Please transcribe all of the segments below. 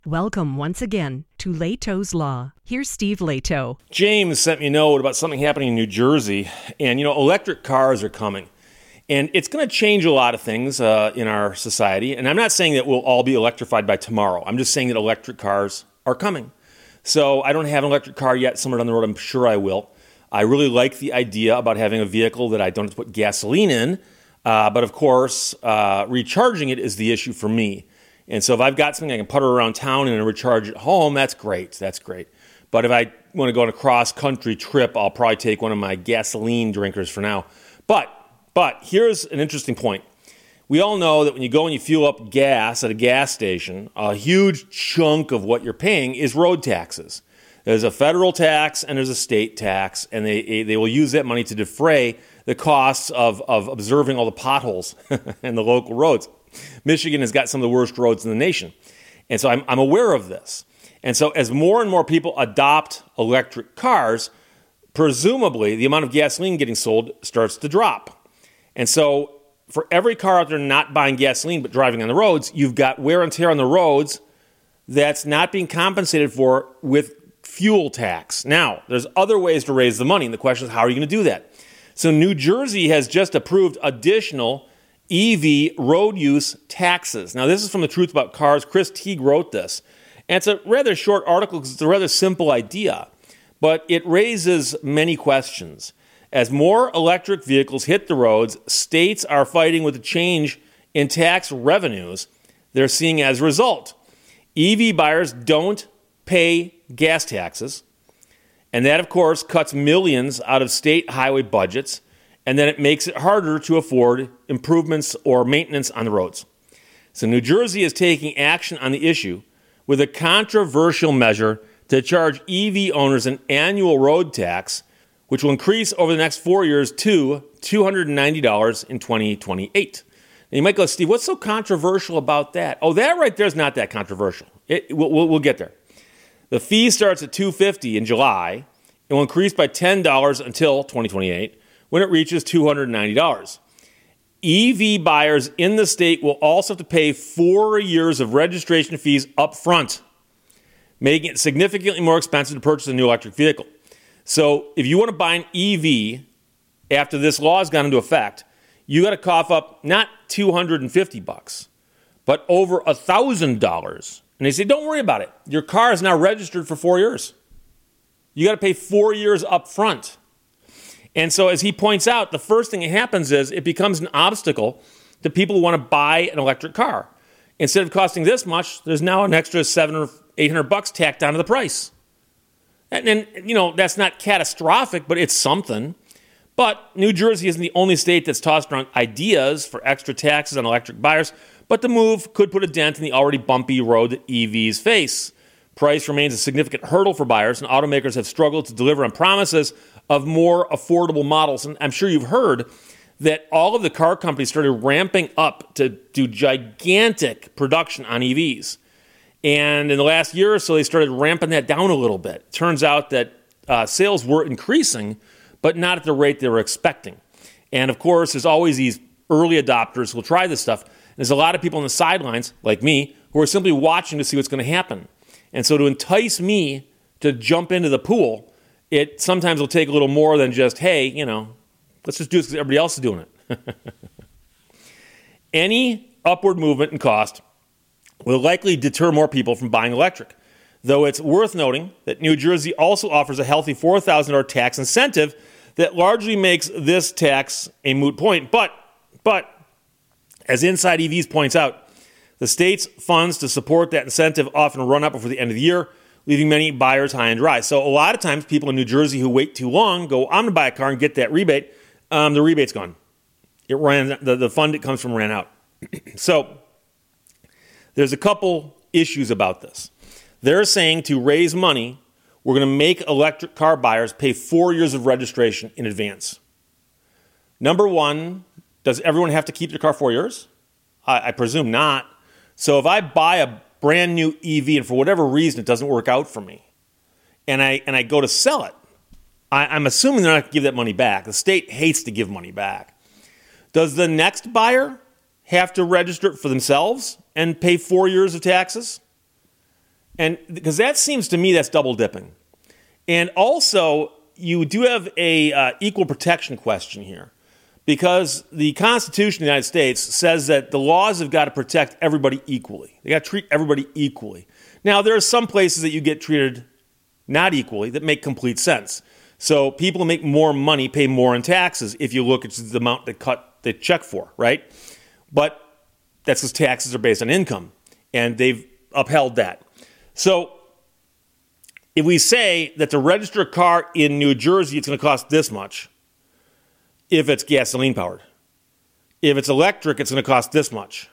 Welcome once again to Lehto's Law. Here's Steve Lehto. James sent me a note about something happening in New Jersey, and electric cars are coming. And it's going to change a lot of things in our society. And I'm not saying that we'll all be electrified by tomorrow. I'm just saying that electric cars are coming. So I don't have an electric car yet. Somewhere down the road, I'm sure I will. I really like the idea about having a vehicle that I don't have to put gasoline in. But of course, recharging it is the issue for me. And so if I've got something I can putter around town and recharge at home, that's great. That's great. But if I want to go on a cross-country trip, I'll probably take one of my gasoline drinkers for now. But here's an interesting point. We all know that when you go and you fuel up gas at a gas station, a huge chunk of what you're paying is road taxes. There's a federal tax and there's a state tax, and they will use that money to defray the costs of observing all the potholes and the local roads. Michigan has got some of the worst roads in the nation. And so I'm aware of this. And so as more and more people adopt electric cars, presumably the amount of gasoline getting sold starts to drop. And so for every car out there not buying gasoline but driving on the roads, you've got wear and tear on the roads that's not being compensated for with fuel tax. Now, there's other ways to raise the money, and the question is, how are you going to do that? So New Jersey has just approved additional EV road use taxes. Now, this is from The Truth About Cars. Chris Teague wrote this. And it's a rather short article because it's a rather simple idea, but it raises many questions. As more electric vehicles hit the roads, states are fighting with the change in tax revenues they're seeing as a result. EV buyers don't pay gas taxes, and that, of course, cuts millions out of state highway budgets, and then it makes it harder to afford improvements or maintenance on the roads. So New Jersey is taking action on the issue with a controversial measure to charge EV owners an annual road tax, which will increase over the next 4 years to $290 in 2028. Now you might go, Steve, what's so controversial about that? Oh, that right there is not that controversial. We'll get there. The fee starts at $250 in July and will increase by $10 until 2028. When it reaches $290. EV buyers in the state will also have to pay 4 years of registration fees up front, making it significantly more expensive to purchase a new electric vehicle. So if you want to buy an EV after this law has gone into effect, you got to cough up not $250, but over $1,000. And they say, don't worry about it. Your car is now registered for 4 years. You got to pay 4 years up front. And so as he points out, the first thing that happens is it becomes an obstacle to people who want to buy an electric car. Instead of costing this much, there's now an extra $700 or $800 tacked onto the price. And that's not catastrophic, but it's something. But New Jersey isn't the only state that's tossed around ideas for extra taxes on electric buyers, but the move could put a dent in the already bumpy road that EVs face. Price remains a significant hurdle for buyers, and automakers have struggled to deliver on promises of more affordable models. And I'm sure you've heard that all of the car companies started ramping up to do gigantic production on EVs. And in the last year or so, they started ramping that down a little bit. Turns out that sales were increasing, but not at the rate they were expecting. And of course, there's always these early adopters who will try this stuff. And there's a lot of people on the sidelines, like me, who are simply watching to see what's going to happen. And so to entice me to jump into the pool, it sometimes will take a little more than just, hey, let's just do this because everybody else is doing it. Any upward movement in cost will likely deter more people from buying electric, though it's worth noting that New Jersey also offers a healthy $4,000 tax incentive that largely makes this tax a moot point. But as Inside EVs points out, the state's funds to support that incentive often run up before the end of the year, leaving many buyers high and dry. So a lot of times people in New Jersey who wait too long go, I'm going to buy a car and get that rebate. The rebate's gone. The fund it comes from ran out. So there's a couple issues about this. They're saying to raise money, we're going to make electric car buyers pay 4 years of registration in advance. Number one, does everyone have to keep their car 4 years? I presume not. So if I buy a brand new EV and for whatever reason it doesn't work out for me, and I go to sell it, I'm assuming they're not going to give that money back. The state hates to give money back. Does the next buyer have to register it for themselves and pay 4 years of taxes? And because that seems to me that's double dipping. And also, you do have a equal protection question here, because the Constitution of the United States says that the laws have got to protect everybody equally. They got to treat everybody equally. Now, there are some places that you get treated not equally that make complete sense. So people who make more money pay more in taxes if you look at the amount they cut the check for, right? But that's because taxes are based on income, and they've upheld that. So if we say that to register a car in New Jersey, it's going to cost this much if it's gasoline powered. If it's electric, it's going to cost this much.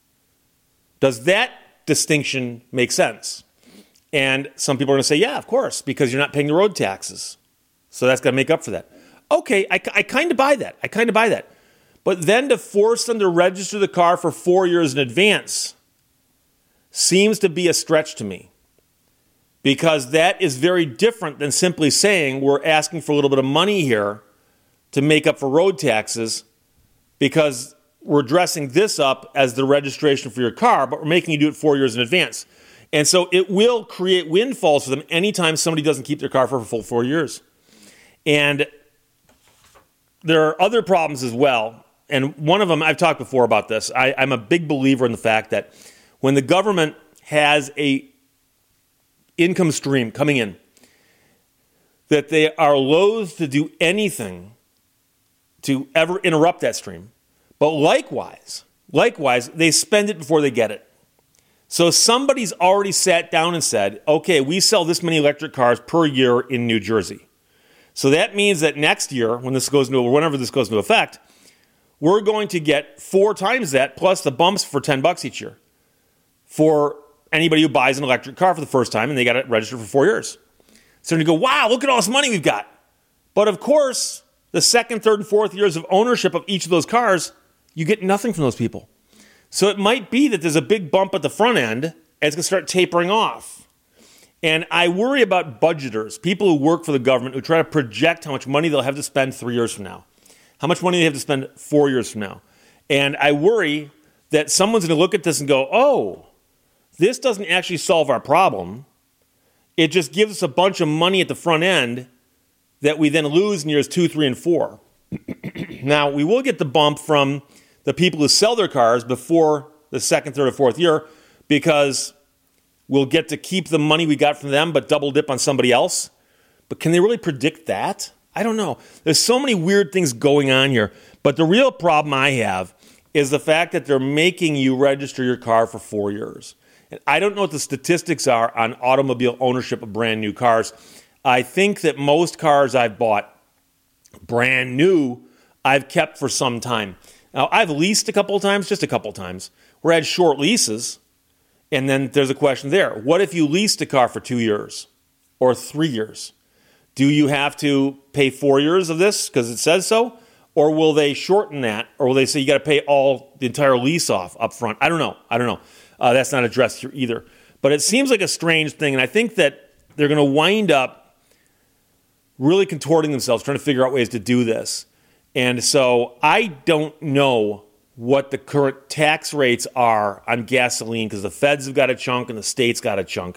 Does that distinction make sense? And some people are going to say, yeah, of course, because you're not paying the road taxes. So that's going to make up for that. Okay, I kind of buy that. But then to force them to register the car for 4 years in advance seems to be a stretch to me, because that is very different than simply saying we're asking for a little bit of money here to make up for road taxes, because we're dressing this up as the registration for your car, but we're making you do it 4 years in advance. And so it will create windfalls for them anytime somebody doesn't keep their car for a full 4 years. And there are other problems as well. And one of them, I've talked before about this. I'm a big believer in the fact that when the government has a income stream coming in, that they are loath to do anything to ever interrupt that stream. But likewise, they spend it before they get it. So somebody's already sat down and said, okay, we sell this many electric cars per year in New Jersey. So that means that next year, whenever this goes into effect, we're going to get 4 times that plus the bumps for $10 each year for anybody who buys an electric car for the first time and they got it registered for 4 years. So you go, wow, look at all this money we've got. But of course, the second, third, and fourth years of ownership of each of those cars, you get nothing from those people. So it might be that there's a big bump at the front end and it's going to start tapering off. And I worry about budgeters, people who work for the government, who try to project how much money they'll have to spend 3 years from now, how much money they have to spend 4 years from now. And I worry that someone's going to look at this and go, oh, this doesn't actually solve our problem. It just gives us a bunch of money at the front end that we then lose in years 2, 3, and 4. Now, we will get the bump from the people who sell their cars before the second, third, or fourth year, because we'll get to keep the money we got from them but double dip on somebody else. But can they really predict that? I don't know. There's so many weird things going on here. But the real problem I have is the fact that they're making you register your car for 4 years. And I don't know what the statistics are on automobile ownership of brand new cars. I think that most cars I've bought brand new, I've kept for some time. Now, I've leased a couple of times, just a couple of times, where I had short leases. And then there's a question there. What if you leased a car for 2 years or 3 years? Do you have to pay 4 years of this because it says so? Or will they shorten that? Or will they say you got to pay the entire lease off up front? I don't know. That's not addressed here either. But it seems like a strange thing. And I think that they're going to wind up really contorting themselves, trying to figure out ways to do this. And so I don't know what the current tax rates are on gasoline, because the feds have got a chunk and the state's got a chunk.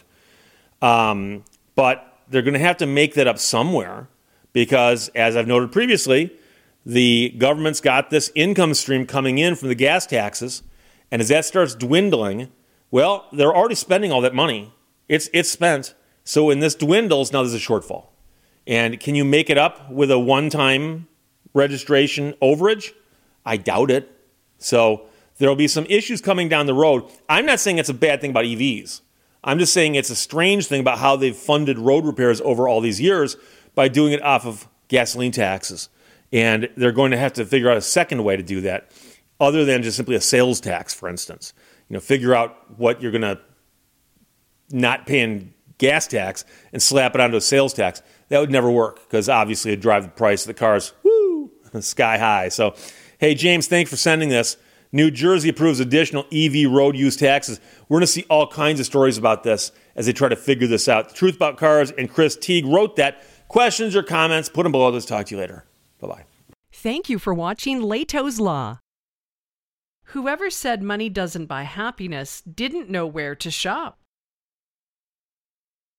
But they're going to have to make that up somewhere, because, as I've noted previously, the government's got this income stream coming in from the gas taxes, and as that starts dwindling, well, they're already spending all that money. It's spent. So when this dwindles, now there's a shortfall. And can you make it up with a one-time registration overage? I doubt it. So there will be some issues coming down the road. I'm not saying it's a bad thing about EVs. I'm just saying it's a strange thing about how they've funded road repairs over all these years by doing it off of gasoline taxes. And they're going to have to figure out a second way to do that, other than just simply a sales tax, for instance. Figure out what you're going to not pay in gas tax and slap it onto a sales tax. That would never work, because obviously it'd drive the price of the cars sky high. So, hey, James, thanks for sending this. New Jersey approves additional EV road use taxes. We're going to see all kinds of stories about this as they try to figure this out. The Truth About Cars and Chris Teague wrote that. Questions or comments, put them below. Let's talk to you later. Bye-bye. Thank you for watching Leto's Law. Whoever said money doesn't buy happiness didn't know where to shop.